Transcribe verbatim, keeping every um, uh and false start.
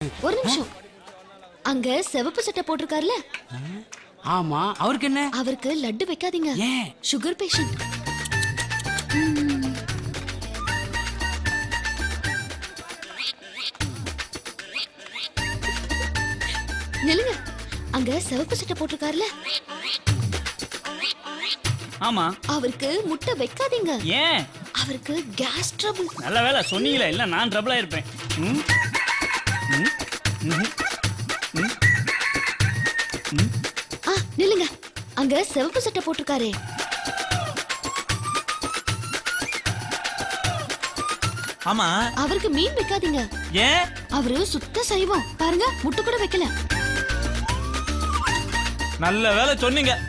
ஒரு நிமிஷம். அங்க சிவப்பு சட்டை போட்டிருக்காருல? ஆமா, அவருக்கு என்ன? அவருக்கு லட்டு வைக்காதீங்க. ஏன்? Sugar patient. நில்லுங்க. அங்க சிவப்பு சட்டை போட்டிருக்காருல? ஆமா. அவருக்கு முட்டை வைக்காதீங்க. ஏன்? அவருக்கு கேஸ் ட்ரபிள். நல்ல வேலை சொன்னீங்களே, இல்ல நான் ட்ரபிள் ஆயிருப்பேன். ஆ, நில்லுங்க. அங்க சிவப்பு சட்டை போட்டிருக்காரே? ஆமா. அவருக்கு மீன் வைக்காதீங்க. ஏன்? அவரு சுத்த சைவம். பாருங்க, முட்டை கூட வைக்கல. நல்ல வேலை சொன்னீங்க.